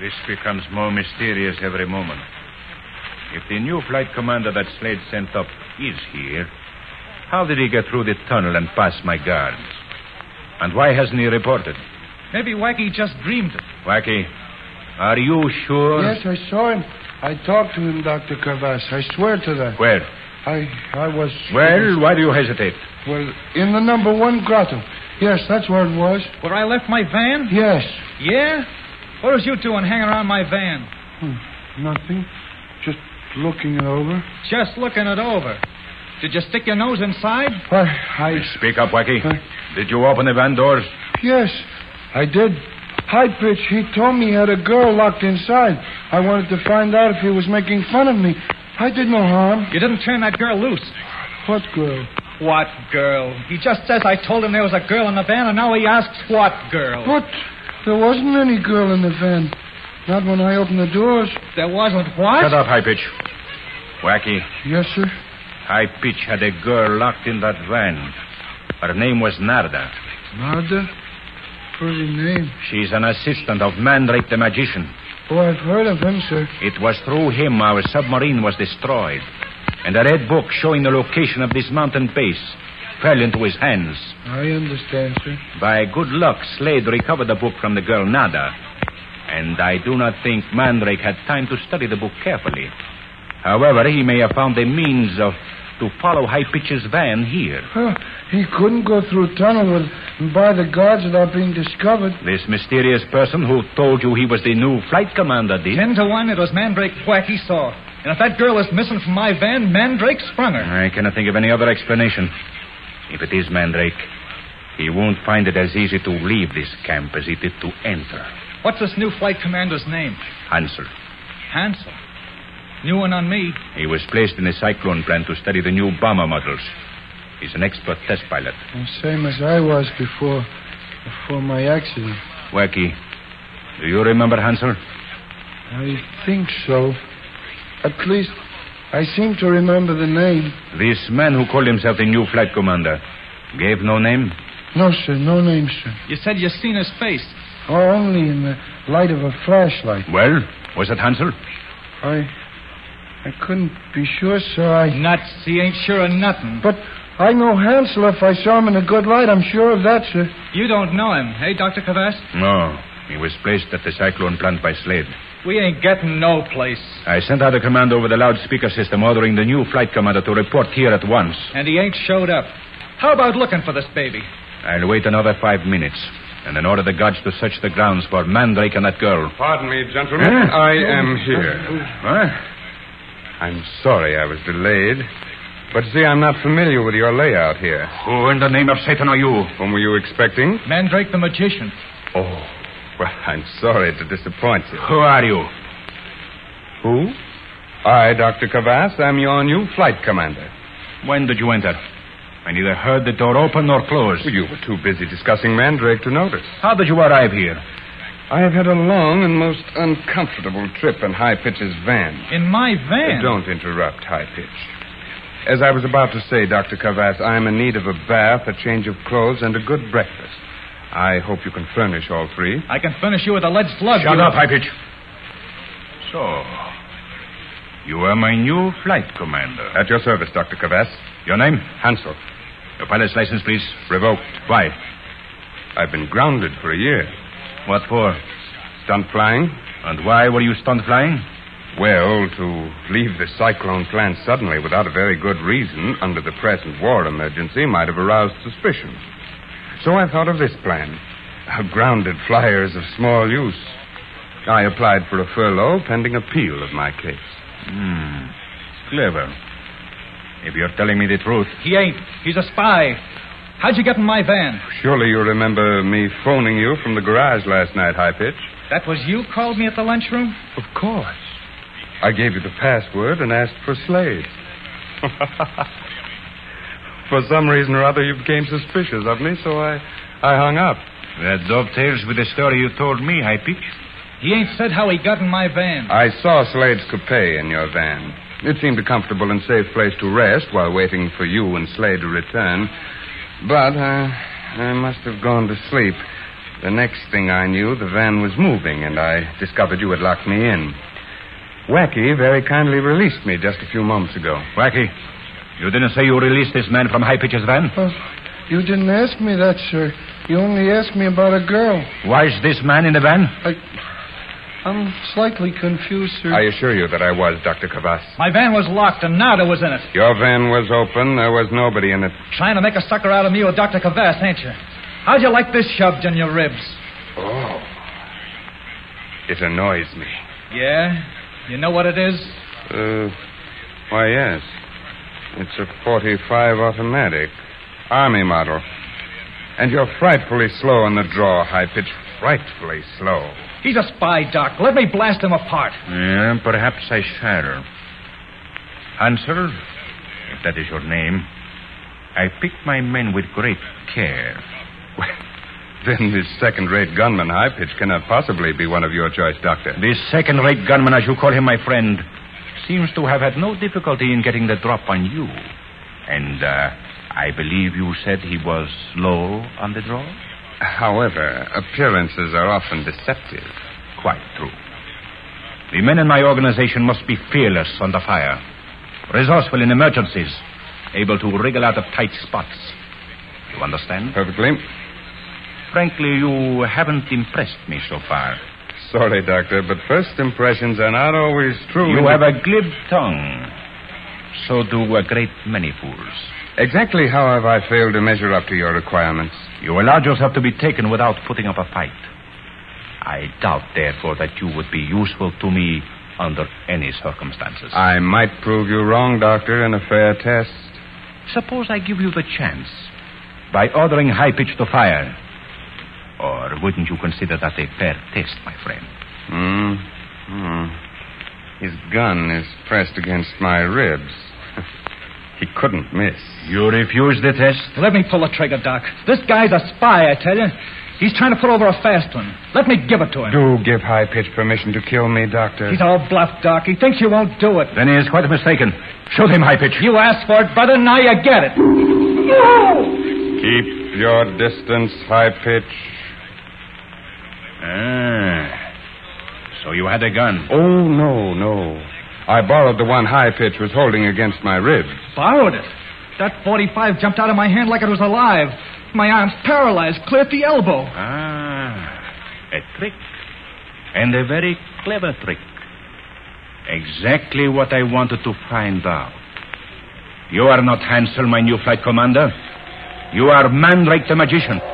This becomes more mysterious every moment. If the new flight commander that Slade sent up is here, how did he get through the tunnel and past my guards? And why hasn't he reported? Maybe Wacky just dreamed it. Wacky, are you sure? Yes, I saw him. I talked to him, Dr. Kavass. I swear to that. Where? I was... Well, why do you hesitate? Well, in the number 1 grotto. Yes, that's where it was. Where I left my van? Yes. Yeah? What was you doing hanging around my van? Nothing. Just looking it over. Just looking it over. Did you stick your nose inside? I... Speak up, Wacky. Did you open the van doors? Yes, I did. High Pitch, he told me he had a girl locked inside. I wanted to find out if he was making fun of me. I did no harm. You didn't turn that girl loose. What girl? What girl? He just says I told him there was a girl in the van, and now he asks what girl. What? There wasn't any girl in the van. Not when I opened the doors. There wasn't what? Shut up, High Pitch. Wacky. Yes, sir. High Pitch had a girl locked in that van. Her name was Narda. Narda? Pretty name. She's an assistant of Mandrake the Magician. Oh, I've heard of him, sir. It was through him our submarine was destroyed. And a red book showing the location of this mountain base fell into his hands. I understand, sir. By good luck, Slade recovered the book from the girl Nada. And I do not think Mandrake had time to study the book carefully. However, he may have found a means to follow High Pitch's van here. He couldn't go through tunnel and by the guards without being discovered. This mysterious person who told you he was the new flight commander did. 10 to 1, it was Mandrake Wacky saw. And if that girl is missing from my van, Mandrake sprung her. I cannot think of any other explanation. If it is Mandrake, he won't find it as easy to leave this camp as he did to enter. What's this new flight commander's name? Hansel. Hansel? New one on me. He was placed in a cyclone plant to study the new bomber models. He's an expert test pilot. The same as I was before my accident. Wacky, do you remember Hansel? I think so. At least, I seem to remember the name. This man who called himself the new flight commander gave no name? No, sir. No name, sir. You said you seen his face. Oh, only in the light of a flashlight. Well, was it Hansel? I couldn't be sure, sir. Nuts. He ain't sure of nothing. But I know Hansel. If I saw him in a good light, I'm sure of that, sir. You don't know him, hey, Dr. Kavass? No. He was placed at the cyclone plant by Slade. We ain't getting no place. I sent out a command over the loudspeaker system ordering the new flight commander to report here at once. And he ain't showed up. How about looking for this baby? I'll wait another 5 minutes and then order the guards to search the grounds for Mandrake and that girl. Pardon me, gentlemen. I am here. What? I'm sorry I was delayed. But see, I'm not familiar with your layout here. Who in the name of Satan are you? Whom were you expecting? Mandrake the Magician. Oh, well, I'm sorry to disappoint you. Who are you? Who? I, Dr. Kavass, am your new flight commander. When did you enter? I neither heard the door open nor close. Well, you were too busy discussing Mandrake to notice. How did you arrive here? I have had a long and most uncomfortable trip in High Pitch's van. In my van? Don't interrupt, High Pitch. As I was about to say, Dr. Kavass, I am in need of a bath, a change of clothes, and a good breakfast. I hope you can furnish all three. I can furnish you with a lead slug. Shut up, High Pitch. So, you are my new flight commander. At your service, Dr. Kavass. Your name? Hansel. Your pilot's license, please. Revoked. Why? I've been grounded for a year. What for? Stunt flying. And why were you stunt flying? Well, to leave the cyclone plant suddenly without a very good reason under the present war emergency might have aroused suspicion. So I thought of this plan. A grounded flyer is of small use. I applied for a furlough pending appeal of my case. Clever. If you're telling me the truth. He ain't. He's a spy. How'd you get in my van? Surely you remember me phoning you from the garage last night, High Pitch. That was you called me at the lunchroom? Of course. I gave you the password and asked for Slade. For some reason or other, you became suspicious of me, so I hung up. That dovetails with the story you told me, High Pitch. He ain't said how he got in my van. I saw Slade's coupe in your van. It seemed a comfortable and safe place to rest while waiting for you and Slade to return. But I must have gone to sleep. The next thing I knew, the van was moving, and I discovered you had locked me in. Wacky very kindly released me just a few moments ago. Wacky, you didn't say you released this man from High Pitch's van? You didn't ask me that, sir. You only asked me about a girl. Why is this man in the van? I'm slightly confused, sir. I assure you that I was, Dr. Kavass. My van was locked and Nada was in it. Your van was open. There was nobody in it. Trying to make a sucker out of me with Dr. Kavass, ain't you? How'd you like this shoved in your ribs? Oh. It annoys me. Yeah? You know what it is? Why, yes. It's a .45 automatic. Army model. And you're frightfully slow on the draw, High Pitch. Frightfully slow. He's a spy, Doc. Let me blast him apart. Yeah, perhaps I shall. Hansel, if that is your name, I pick my men with great care. Well, then this second-rate gunman, High Pitch, cannot possibly be one of your choice, Doctor. This second-rate gunman, as you call him, my friend, seems to have had no difficulty in getting the drop on you. And I believe you said he was slow on the draw? However, appearances are often deceptive. Quite true. The men in my organization must be fearless under fire, resourceful in emergencies, able to wriggle out of tight spots. You understand? Perfectly. Frankly, you haven't impressed me so far. Sorry, Doctor, but first impressions are not always true. You have a glib tongue. So do a great many fools. Exactly how have I failed to measure up to your requirements? You allowed yourself to be taken without putting up a fight. I doubt, therefore, that you would be useful to me under any circumstances. I might prove you wrong, Doctor, in a fair test. Suppose I give you the chance by ordering High Pitch to fire. Or wouldn't you consider that a fair test, my friend? His gun is pressed against my ribs. He couldn't miss. You refuse the test? Let me pull the trigger, Doc. This guy's a spy, I tell you. He's trying to put over a fast one. Let me give it to him. Do give High Pitch permission to kill me, Doctor. He's all bluff, Doc. He thinks you won't do it. Then he is quite mistaken. Shoot him, High Pitch. You asked for it, brother. Now you get it. Keep your distance, High Pitch. So you had a gun? Oh, no. I borrowed the one High Pitch was holding against my ribs. Borrowed it? That .45 jumped out of my hand like it was alive. My arm's paralyzed, clear at the elbow. A trick. And a very clever trick. Exactly what I wanted to find out. You are not Hansel, my new flight commander. You are Mandrake the magician.